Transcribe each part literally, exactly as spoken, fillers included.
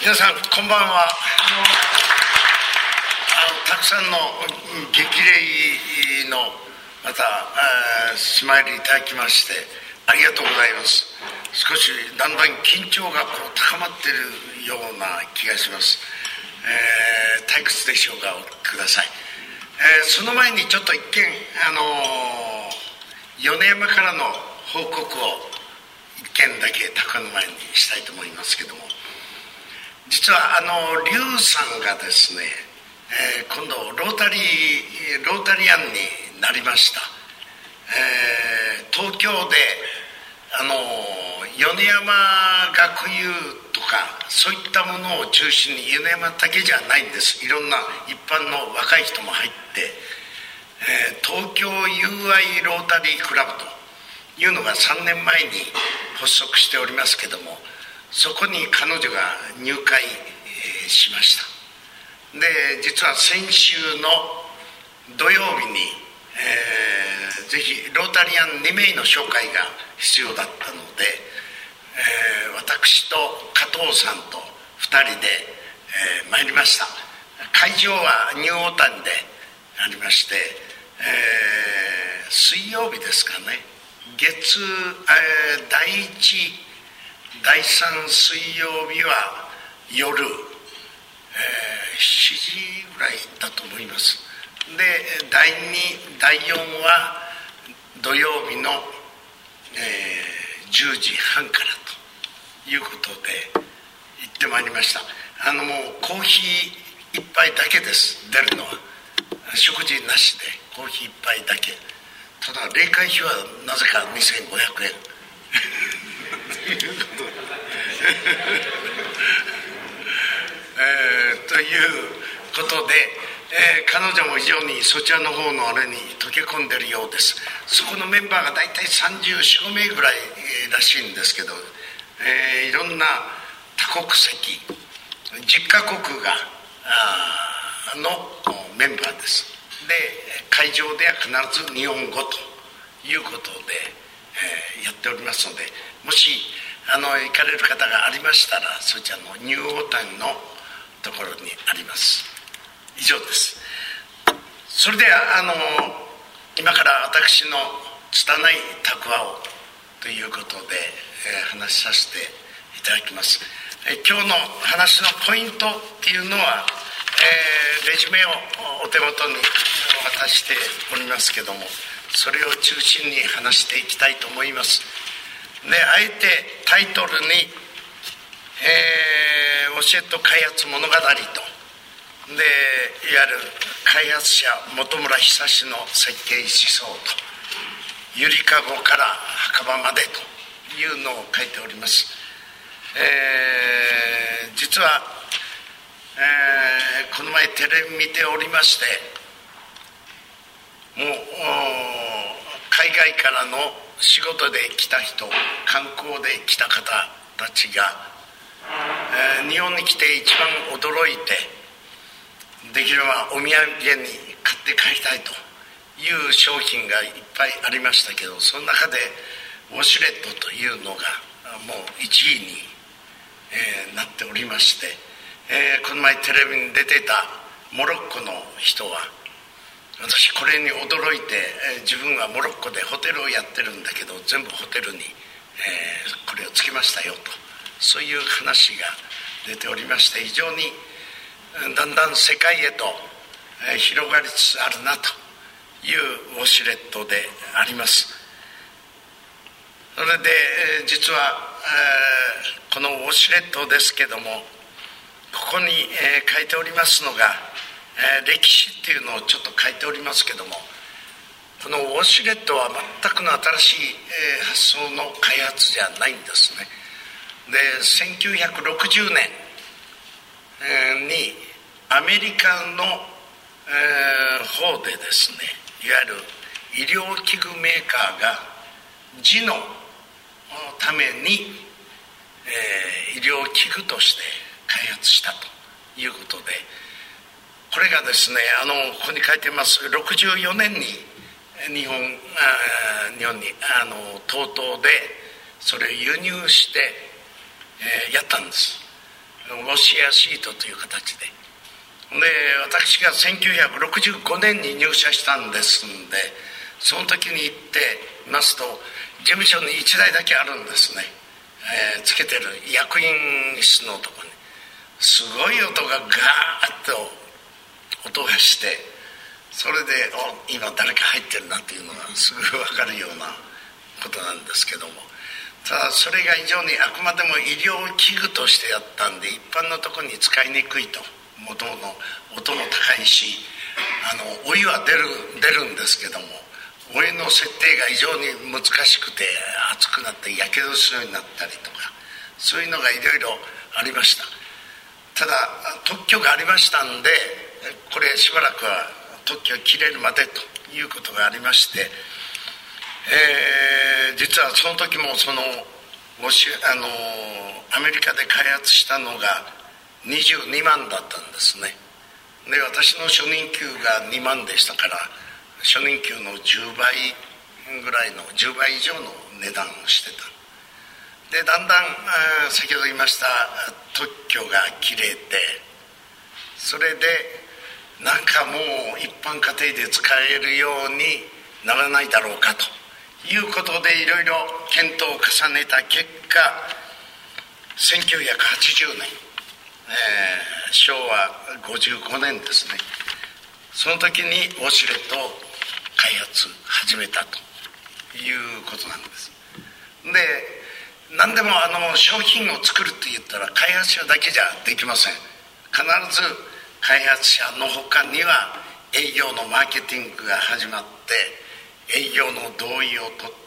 皆さんこんばんは。あのたくさんの激励のまたスマイルいただきましてありがとうございます。少しだんだん緊張がこう高まっているような気がします。えー、退屈でしょうか、お聞きください。えー、その前にちょっと一見、あのー、米山からの報告を一件だけ高の前にしたいと思いますけども、実はあの劉さんがですね、えー、今度ロータリーロータリアンになりました。えー、東京であの米山学友とかそういったものを中心に、米山だけじゃないんです。いろんな一般の若い人も入って、えー、東京 ユーアイ ロータリークラブというのがさんねんまえに発足しておりますけども、そこに彼女が入会しました。で、実は先週の土曜日に、えー、ぜひロータリアンにめいの紹介が必要だったので、えー、私と加藤さんとふたりで、えー、参りました。会場はニューオータニでありまして、えー、水曜日ですかね、月、えー、第一だいさん水曜日は夜、えー、しちじぐらいだと思います。で、だいにだいよんは土曜日の、えー、じゅうじはんからということで行ってまいりました。あのもうコーヒー一杯だけです、出るのは。食事なしでコーヒー一杯だけ。ただ例会費はなぜかにせんごひゃくえんということでえー、ということで、えー、彼女も非常にそちらの方のあれに溶け込んでるようです。そこのメンバーが大体さんじゅうよん、ごめいぐらいらしいんですけど、えー、いろんな多国籍じゅっカ国がのメンバーです。で、会場では必ず日本語ということで、えー、やっておりますので、もしあの行かれる方がありましたら、そちらのニューオータニのところにあります。以上です。それではあの今から私の拙い蓄話をということで、えー、話しさせていただきます。えー、今日の話のポイントっていうのは、えー、レジュメをお手元に渡しておりますけども、それを中心に話していきたいと思います。で、あえてタイトルに、えー、ウォシュレット開発物語と、で、いわゆる開発者本村久志の設計思想と、ゆりかごから墓場までというのを書いております。えー、実は、えー、この前テレビ見ておりまして、もう海外からの仕事で来た人、観光で来た方たちが、えー、日本に来て一番驚いて、できればお土産に買って帰りたいという商品がいっぱいありましたけど、その中でウォシュレットというのがもういちいに、えー、なっておりまして、えー、この前テレビに出てたモロッコの人は、私これに驚いて、えー、自分はモロッコでホテルをやってるんだけど、全部ホテルに、えー、これをつけましたよと、そういう話が出ておりまして、非常にだんだん世界へと、えー、広がりつつあるなというウォシュレットであります。それで、えー、実は、えー、このウォシュレットですけども、ここに、えー、書いておりますのが、えー、歴史っていうのをちょっと書いておりますけども、このウォシュレットは全くの新しい、えー、発想の開発じゃないんですね。で、せんきゅうひゃくろくじゅうねん、えー、にアメリカの、えー、方でですね、いわゆる医療器具メーカーが字のために、えー、医療器具として開発したということで、これがですね、あのここに書いてますろくじゅうよねんに日本あ日本にあの ティーオーティー でそれを輸入して、えー、やったんです。 ウォシアシートという形で、で私がせんきゅうひゃくろくじゅうごねんに入社したんですんで、その時に行ってみますと事務所にいちだいだけあるんですね、えー、つけてる役員室のところにすごい音がガーッと音がして、それでお今誰か入ってるなっていうのがすぐ分かるようなことなんですけども、ただそれが非常にあくまでも医療器具としてやったんで一般のところに使いにくいと、元々音も高いし、あのお湯は出る出るんですけども、お湯の設定が非常に難しくて熱くなってやけどするようになったりとか、そういうのがいろいろありました。ただ特許がありましたんで、これしばらくは特許切れるまでということがありまして、えー、実はその時もそのもしあのアメリカで開発したのがにじゅうにまんだったんですね。で私の初任給がにまんでしたから、初任給のじゅうばいぐらいのじゅうばい以上の値段をしてた。でだんだん先ほど言いました特許が切れて、それでなんかもう一般家庭で使えるようにならないだろうかということでいろいろ検討を重ねた結果、せんきゅうひゃくはちじゅうねん、えー、しょうわごじゅうごねんですね、その時にウォシュレットを開発始めたということなんです。で何でもあの商品を作るといったら開発者だけじゃできません。必ず開発者の他には営業のマーケティングが始まって、営業の同意を取って、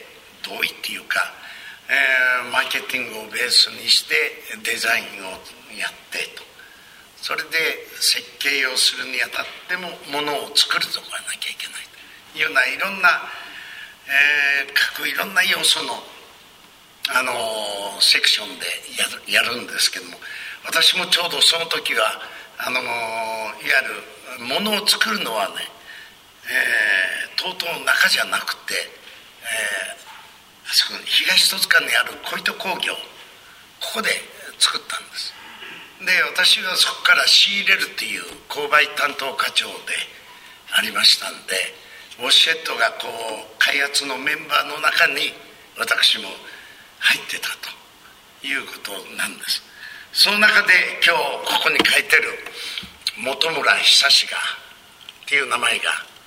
同意っていうか、えー、マーケティングをベースにしてデザインをやってと、それで設計をするにあたってもものを作るとかなきゃいけないというようないろんな、えー、各いろんな要素のあのー、セクションでやる、やるんですけども、私もちょうどその時はあのー、いわゆるものを作るのはね、えー、とうとう中じゃなくて、えー、あそこ東戸塚にある小糸工業、ここで作ったんです。で私はそこから仕入れるっていう購買担当課長でありましたんで、ウォシュレットがこう開発のメンバーの中に私も入ってたということなんです。その中で今日ここに書いてる本村久志がっていう名前が、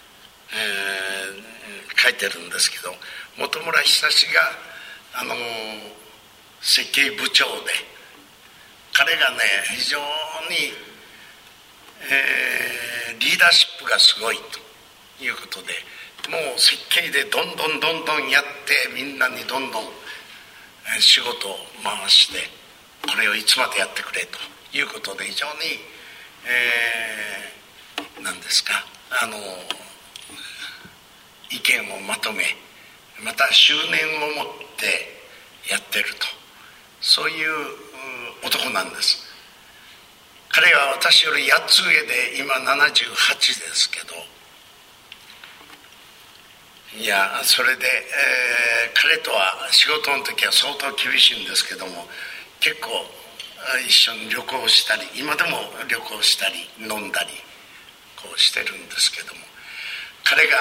えー、書いてるんですけど、本村久志があのー、設計部長で、彼がね非常に、えー、リーダーシップがすごいということで、もう設計でどんどんどんどんやってみんなにどんどん仕事を回して、これをいつまでやってくれということで非常に、えー、何ですかあの意見をまとめ、また執念を持ってやってると、そういう男なんです。彼は私よりやっつ上で今ななじゅうはちですけど、いやそれで、えー、彼とは仕事の時は相当厳しいんですけども、結構一緒に旅行したり、今でも旅行したり飲んだりこうしてるんですけども、彼が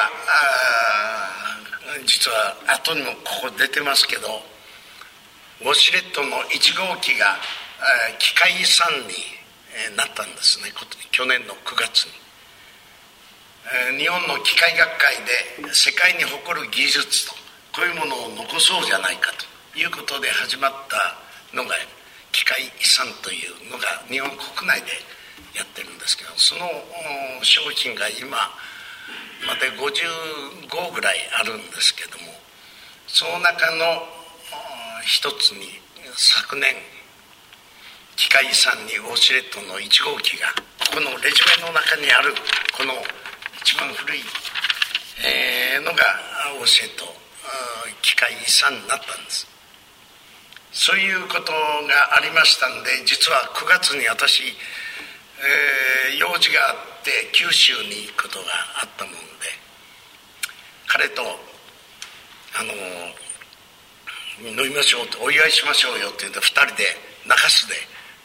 実は後にもここ出てますけど、ウォシュレットのいち号機が機械遺産になったんですね、去年のくがつに。日本の機械学会で世界に誇る技術とこういうものを残そうじゃないかということで始まったのが機械遺産というのが日本国内でやってるんですけど、その商品が今までごじゅうごぐらいあるんですけども、その中の一つに昨年機械遺産にウォシュレットのいち号機がこのレジュメの中にあるこの一番古い、えー、のがウォシュレット機械遺産になったんです。そういうことがありましたんで、実はくがつに私、えー、用事があって九州に行くことがあったもんで、彼とあの飲みましょうと、お祝いしましょうよって言ってふたりで中洲で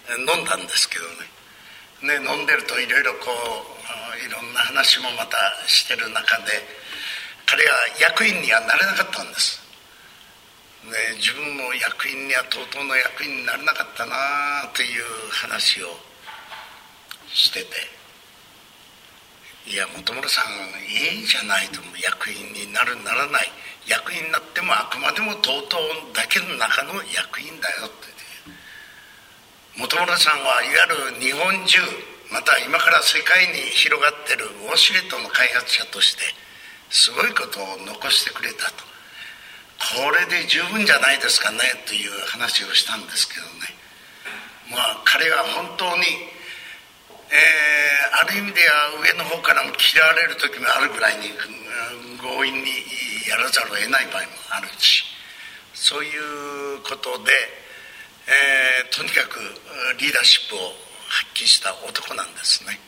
飲んだんですけどね。ね、飲んでるといろいろこういろんな話もまたしてる中で、彼は役員にはなれなかったんです。ね、自分も役員にはとうとうの役員になれなかったなという話をしてて、いや本村さんいいじゃないと、役員になるならない、役員になってもあくまでもとうとうだけの中の役員だよって。本村さんはいわゆる日本中、また今から世界に広がっているウォシュレットの開発者としてすごいことを残してくれたと、これで十分じゃないですかねという話をしたんですけどね。まあ彼は本当に、えー、ある意味では上の方からも嫌われる時もあるぐらいに強引にやらざるを得ない場合もあるし、そういうことで、えー、とにかくリーダーシップを発揮した男なんですね。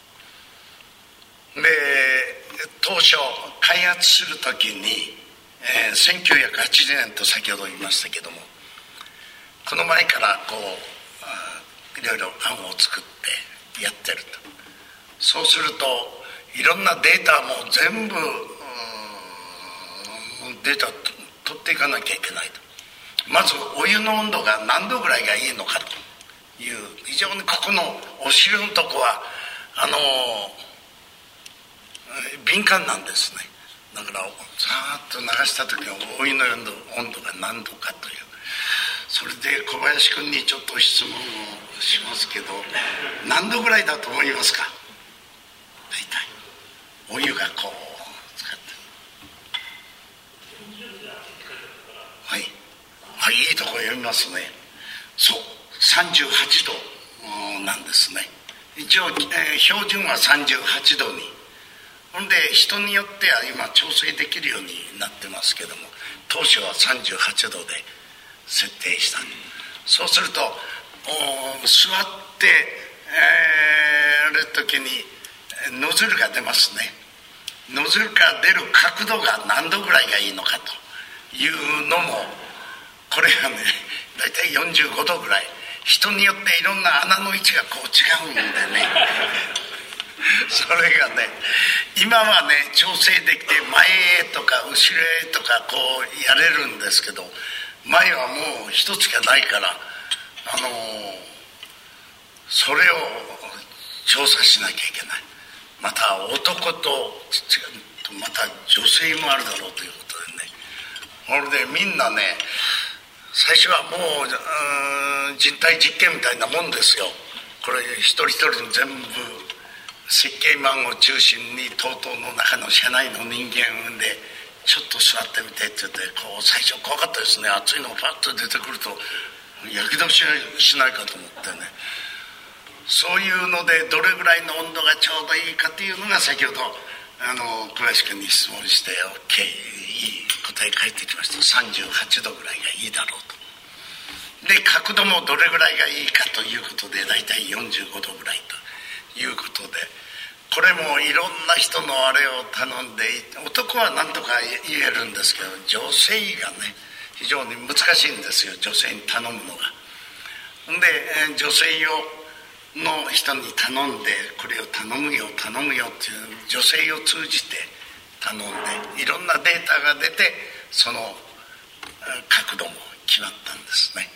で、当初開発する時に、えー、せんきゅうひゃくはちじゅうねんと先ほど言いましたけども、この前からこういろいろ案を作ってやってると。そうするといろんなデータも全部データ取っていかなきゃいけないと。まずお湯の温度が何度ぐらいがいいのかという、非常にここのお汁のとこはあの敏感なんですね。だからさーっと流した時のお湯の温度、温度が何度かという。それで小林君にちょっと質問をしますけど、何度ぐらいだと思いますか？大体お湯がこう使って、はい、はい、いいとこ読みますね。そう、さんじゅうはちどなんですね。一応、えー、標準はさんじゅうはちどに、ほんで人によっては今調整できるようになってますけども、当初はさんじゅうはちどで設定した。そうすると座って、えー、る時にノズルが出ますね。ノズルから出る角度が何度ぐらいがいいのかというのも、これがねだいたいよんじゅうごどぐらい、人によっていろんな穴の位置がこう違うんでねそれがね今はね調整できて前へとか後ろへとかこうやれるんですけど、前はもう一つしかないから、あのー、それを調査しなきゃいけない。また男とまた女性もあるだろうということでね、それでみんなね最初はもう、うーん人体実験みたいなもんですよ。これ一人一人全部設計マンを中心に トートー の中の社内の人間でちょっと座ってみてって言って、こう最初怖かったですね。熱いのがパッと出てくるとやけどしない、しないかと思ってね。そういうのでどれぐらいの温度がちょうどいいかというのが先ほどあの小林君に質問して OK、 いい答え返ってきました。さんじゅうはちどぐらいがいいだろうと。で角度もどれぐらいがいいかということでだいたいよんじゅうごどぐらいということで、これもいろんな人のあれを頼んで、男は何とか言えるんですけど、女性がね非常に難しいんですよ、女性に頼むのが。で女性用の人に頼んで、これを頼むよ頼むよっていう女性を通じて頼んで、いろんなデータが出てその角度も決まったんですね。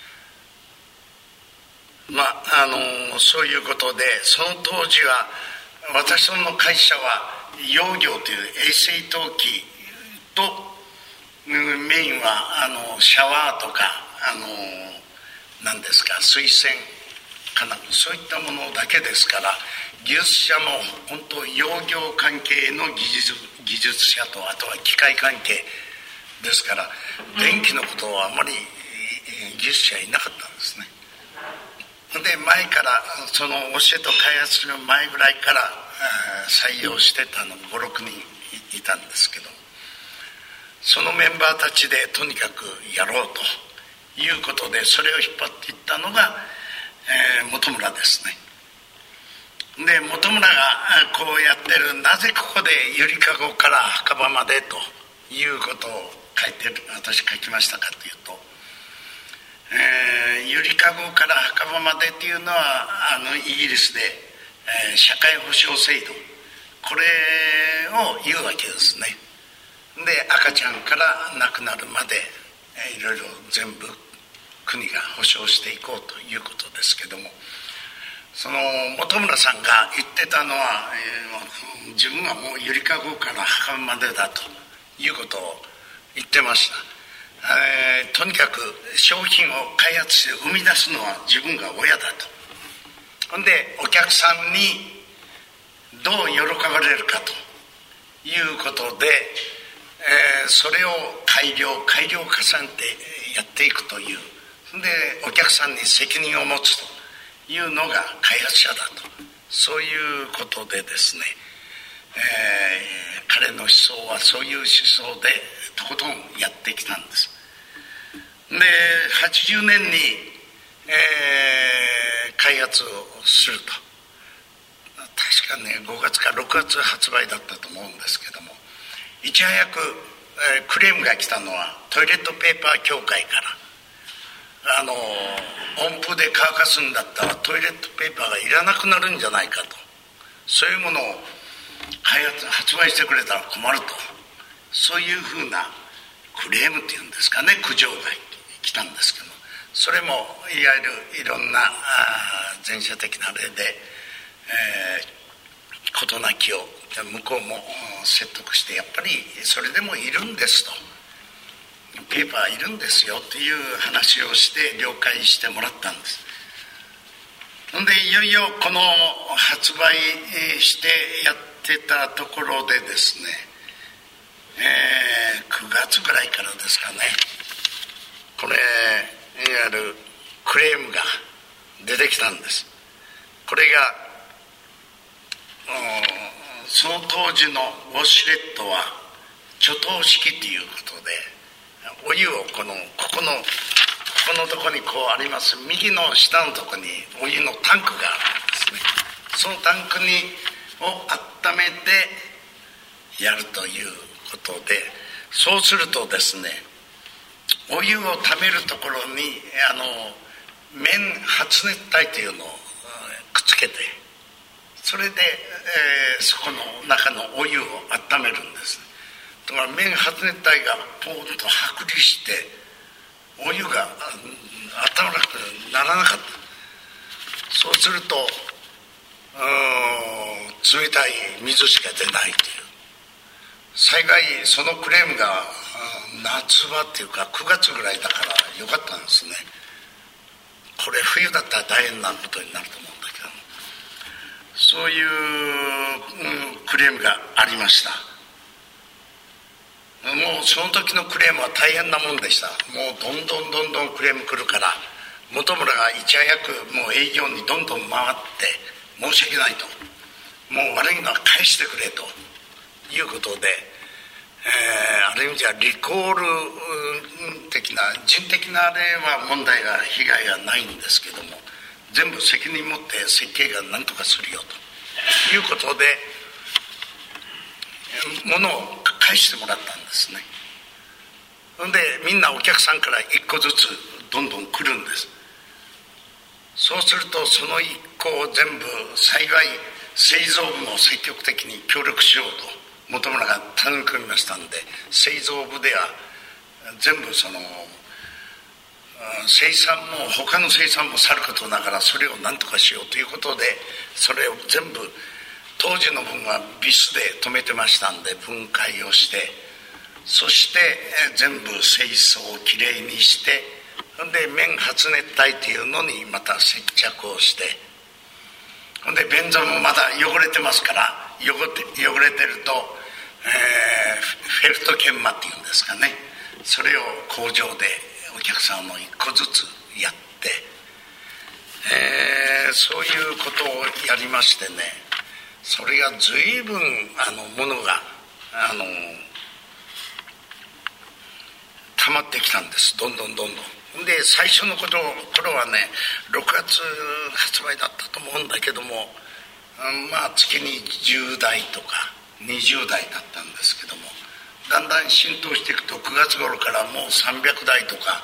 まああのそういうことで、その当時は私どもの会社は養業という衛生陶器とメインはあのシャワーとかあの何ですか水洗かな、そういったものだけですから、技術者も本当養業関係の技術技術者と、あとは機械関係ですから、電気のことはあまり技術者いなかったんですね。で前からその教えと開発する前ぐらいから採用してたのごろくにんいたんですけど、そのメンバーたちでとにかくやろうということで、それを引っ張っていったのが、えー、本村ですね。で本村がこうやってる、なぜここでゆりかごから墓場までということを書いてる、私書きましたかというと、えー、 ー、ゆりかごから墓場までっていうのはあのイギリスで、えー、社会保障制度、これを言うわけですね。で赤ちゃんから亡くなるまで、えー、いろいろ全部国が保障していこうということですけども、その本村さんが言ってたのは、えー、自分はもうゆりかごから墓場までだということを言ってました。えー、とにかく商品を開発して生み出すのは自分が親だと。ほんでお客さんにどう喜ばれるかということで、えー、それを改良改良を重ねてやっていくという、でお客さんに責任を持つというのが開発者だと、そういうことでですね、えー、彼の思想はそういう思想でとことんやってきたんです。ではちじゅうねんに、えー、開発をすると、確かねごがつかろくがつ発売だったと思うんですけども、いち早く、えー、クレームが来たのはトイレットペーパー協会から、あの温風で乾かすんだったらトイレットペーパーがいらなくなるんじゃないかと、そういうものを開発発売してくれたら困ると、そういうふうなクレームっていうんですかね、苦情が来たんですけども、それもいわゆるいろんな前者的な例で、えー、事なきを向こうも説得して、やっぱりそれでもいるんですと、ペーパーいるんですよっていう話をして了解してもらったんです。ほんでいよいよこの発売してやってたところでですね、えー、くがつぐらいからですかね、これいわゆるクレームが出てきたんです。これがその当時のウォシュレットは貯湯式ということで、お湯をこのここのここのところにこうあります右の下のところにお湯のタンクがあるんですね。そのタンクにを温めてやるということで、そうするとですね、お湯をためるところにあの綿発熱体というのをくっつけて、それで、えー、そこの中のお湯を温めるんです。だから綿発熱体がポーンと剥離してお湯が温まらなくならなかった。そうすると冷たい水しか出ないという、幸いそのクレームが夏場っていうかくがつぐらいだからよかったんですね。これ冬だったら大変なことになると思うんだけども、そういう、うん、クレームがありました。もうその時のクレームは大変なもんでした。もうどんどんどんどんクレーム来るから、本村がいち早くもう営業にどんどん回って申し訳ないと、もう悪いのは返してくれということで、えー、ある意味じゃリコール的な人的なあれは問題が被害がないんですけども、全部責任持って設計が何とかするよということで物を返してもらったんですね。ほんでみんなお客さんから一個ずつどんどん来るんです。そうするとその一個を全部幸い製造部も積極的に協力しようと本村が頼み込みましたんで、製造部では全部その生産も他の生産もさることながらそれを何とかしようということで、それを全部当時の分はビスで止めてましたんで分解をして、そして全部清掃をきれいにして、ほんで綿発熱体というのにまた接着をして、ほんで便座もまだ汚れてますから、汚れ汚れてると、えー、フェルト研磨っていうんですかね、それを工場でお客さんの一個ずつやって、えー、そういうことをやりましてね、それが随分あのものがあの溜まってきたんです。どんどんどんどんで最初の頃頃はねろくがつ発売だったと思うんだけども、まあ月にじゅうだいとかにじゅうだいだったんですけども、だんだん浸透していくとくがつ頃からもうさんびゃくだいとか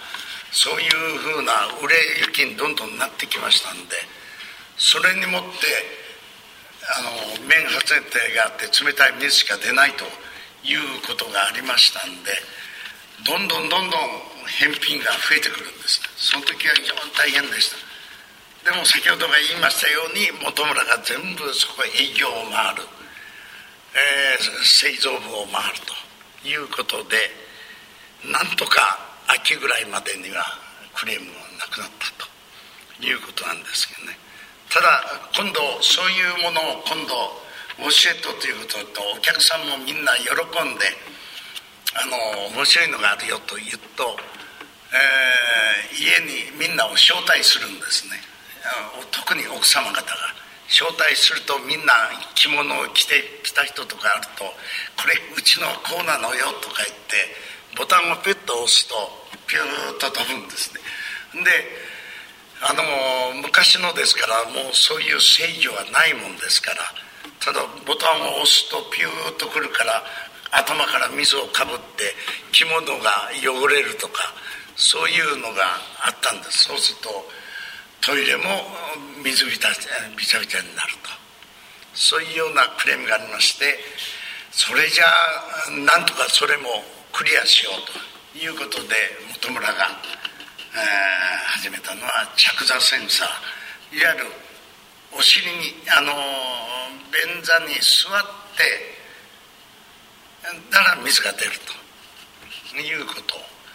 そういうふうな売れ行きにどんどんなってきましたんで、それにもってあの面発熱があって冷たい水しか出ないということがありましたんで、どんどんどんどん返品が増えてくるんです。その時は非常に大変でした。でも先ほどが言いましたように、本村が全部そこへ営業を回る、えー、製造部を回るということで、なんとか秋ぐらいまでにはクレームがなくなったということなんですけどね。ただ今度そういうものを今度ウォシュレットということと、お客さんもみんな喜んで、あの面白いのがあるよと言うと、えー、家にみんなを招待するんですね。特に奥様方が招待すると、みんな着物を着て着た人とかあると、これうちのこうなのよとか言ってボタンをピュッと押すとピューッと飛ぶんですね。であの昔のですから、もうそういう制御はないもんですから、ただボタンを押すとピューッとくるから、頭から水をかぶって着物が汚れるとか、そういうのがあったんです。そうするとトイレも水びたびちゃびちゃになると、そういうようなクレームがありまして、それじゃあなんとかそれもクリアしようということで、本村が、えー、始めたのは着座センサー、いわゆるお尻にあの便座に座ってだから水が出るということ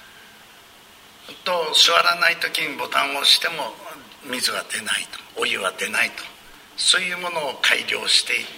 と、座らない時にボタンを押しても水は出ないと、お湯は出ないと、そういうものを改良していって、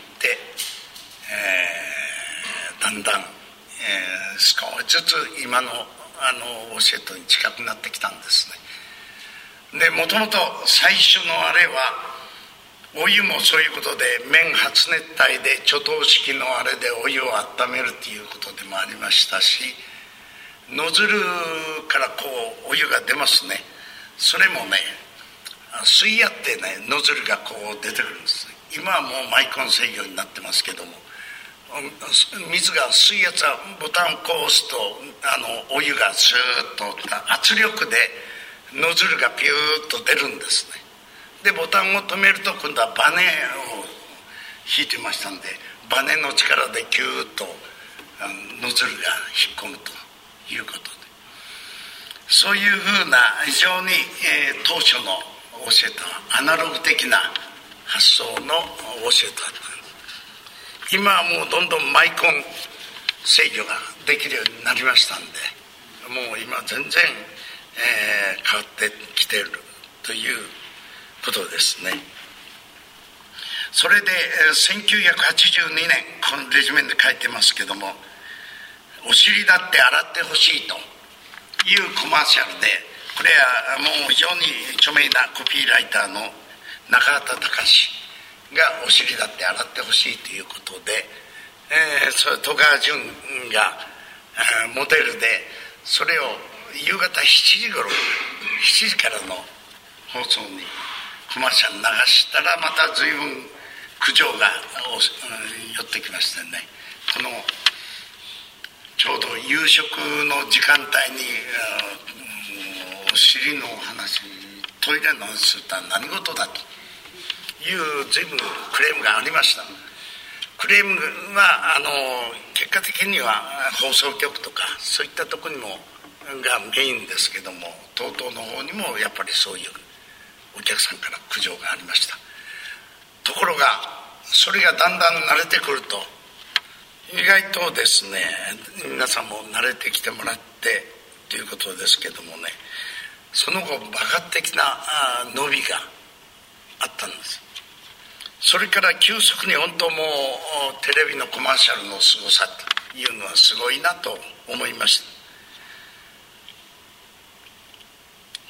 えー、だんだん、えー、少しずつ今のあのウォシュレットに近くなってきたんですね。でもともと最初のあれはお湯もそういうことで、面発熱帯で貯湯式のあれでお湯を温めるということでもありましたし、ノズルからこうお湯が出ますね。それもね、水圧ってね、ノズルがこう出てくるんです。今はもうマイコン制御になってますけども、水が水圧はボタンをこう押すと、あのお湯がスーッと圧力でノズルがピューッと出るんですね。でボタンを止めると、今度はバネを引いてましたんで、バネの力でキューッとノズルが引っ込むということで、そういうふうな非常に、えー、当初のウォシュレットはアナログ的な発想のウォシュレットだった。今はもうどんどんマイコン制御ができるようになりましたんで、もう今全然、えー、変わってきているということですね。それでせんきゅうひゃくはちじゅうにねん、このレジュメで書いてますけども、お尻だって洗ってほしいというコマーシャルで、これはもう非常に著名なコピーライターの中畑隆がお尻だって洗ってほしいということで、えー、それ戸川純が、えー、モデルで、それを夕方しちじごろ、しちじからの放送にコマーシャル流したら、また随分苦情が寄ってきましてね、このちょうど夕食の時間帯にお尻の話、トイレの話するとは何事だという随分クレームがありました。クレームはあの結果的には放送局とかそういったところにもがメインですけども、とうとうの方にもやっぱりそういうお客さんから苦情がありました。ところがそれがだんだん慣れてくると、意外とですね、皆さんも慣れてきてもらってということですけどもね、その後爆発的な伸びがあったんです。それから急速に本当もうテレビのコマーシャルのすごさというのはすごいなと思いました。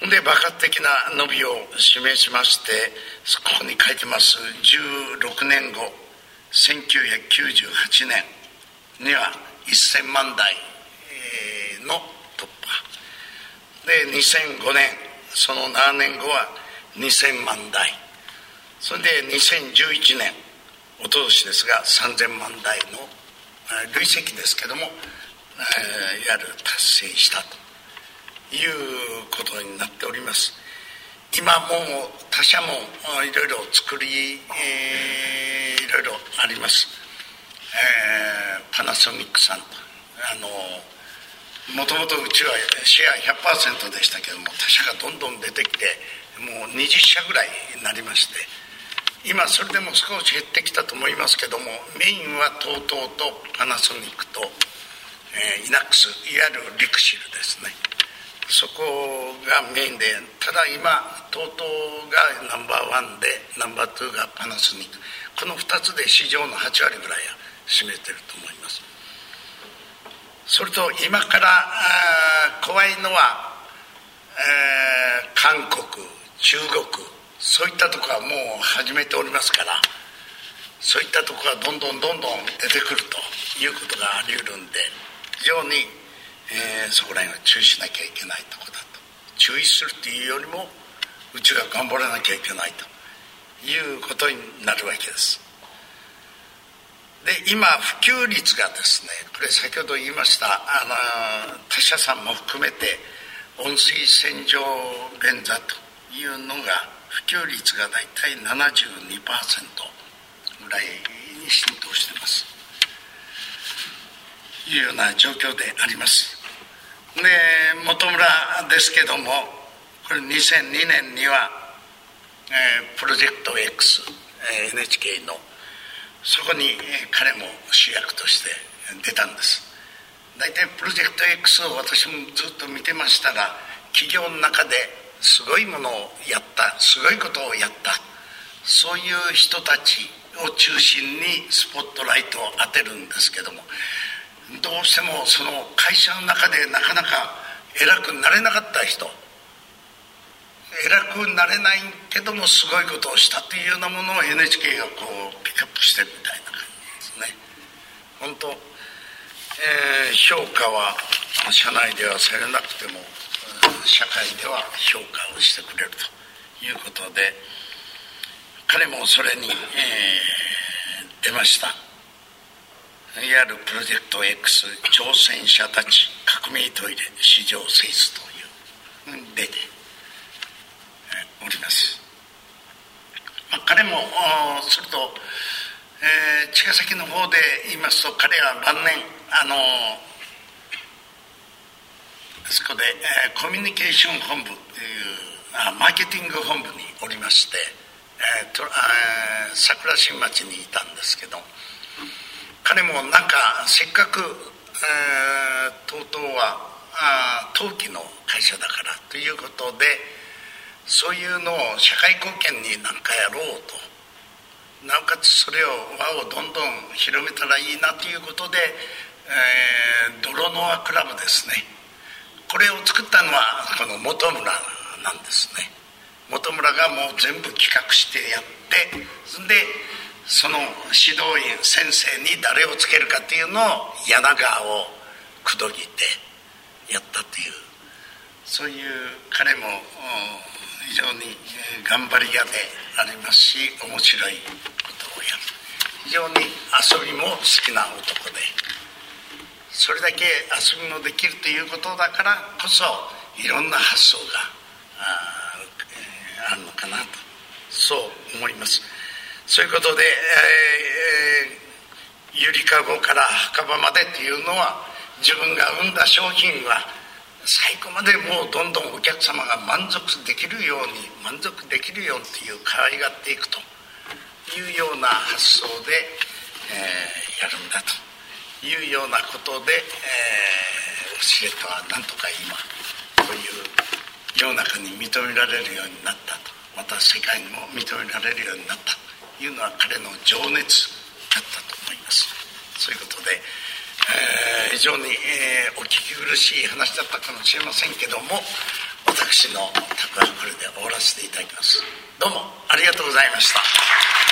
で爆発的な伸びを示しまして、ここに書いてますじゅうろくねんご、せんきゅうひゃくきゅうじゅうはちねんにはせんまんだいの突破で、にせんごねん、そのななねんごはにせんまんだい、それでにせんじゅういちねん、おととしですがさんぜんまんだいの累積ですけども、えー、いわゆる達成したということになっております。今もう他社もいろいろ作り、えー、いろいろあります。えー、パナソニックさんと、あのもともとうちはシェア ひゃくパーセント でしたけども、他社がどんどん出てきてもうにじゅっしゃぐらいになりまして、今それでも少し減ってきたと思いますけども、メインは テイトー とパナソニックと、えー、イナックス、いわゆるリクシルですね。そこがメインで、ただ今 テイトー がナンバーワンでナンバーツーがパナソニック、このふたつで市場のはちわりぐらいは占めていると思います。それと今から怖いのは、えー、韓国、中国、そういったところはもう始めておりますから、そういったところがどんどんどんどん出てくるということがあり得るんで、非常に、えー、そこら辺は注意しなきゃいけないところだと。注意するというよりもうちが頑張らなきゃいけないということになるわけです。で、今普及率がですね、これ先ほど言いましたあの他社さんも含めて温水洗浄便座というのが普及率がだいたい ななじゅうにパーセント ぐらいに浸透していますというような状況であります。で、本村ですけども、これにせんにねんには、えー、プロジェクト X、えー、エヌエイチケー のそこに、えー、彼も主役として出たんです。大体プロジェクト X を私もずっと見てましたが、企業の中ですごいものをやった、すごいことをやった、そういう人たちを中心にスポットライトを当てるんですけども、どうしてもその会社の中でなかなか偉くなれなかった人、偉くなれないけどもすごいことをしたというようなものを エヌエイチケー がこうピックアップしてるみたいな感じですね。本当、えー、評価は社内ではされなくても社会では評価をしてくれるということで、彼もそれに、えー、出ました。いわゆるプロジェクト X 挑戦者たち革命トイレ史上制すという出ております。まあ、彼もすると、えー、茅ヶ崎の方で言いますと、彼は晩年あのそこで、えー、コミュニケーション本部というあマーケティング本部におりまして、えーとえー、桜新町にいたんですけど、彼もなんかせっかく、えー、テイトーはあ陶器の会社だからということで、そういうのを社会貢献に何かやろうと、なおかつそれを輪をどんどん広めたらいいなということで、えー、泥ノアクラブですね、これを作ったのはこの本村なんですね。本村がもう全部企画してやって、でその指導員先生に誰をつけるかっていうのを柳川を口説いてやったという、そういう彼も非常に頑張り屋でありますし、面白いことをやる、非常に遊びも好きな男で、それだけ遊びもできるということだからこそいろんな発想が あ,、えー、あるのかなと、そう思います。そういうことで、えー、ゆりかごから墓場までというのは、自分が生んだ商品は最後までもうどんどんお客様が満足できるように満足できるようにという可愛がっていくというような発想で、えー、やるんだというようなことで、えー、教えとはなんとか今こういう世の中に認められるようになったと、また世界にも認められるようになったというのは彼の情熱だったと思います。そういうことで、えー、非常に、えー、お聞き苦しい話だったかもしれませんけども、私の宅はこれで終わらせていただきます。どうもありがとうございました。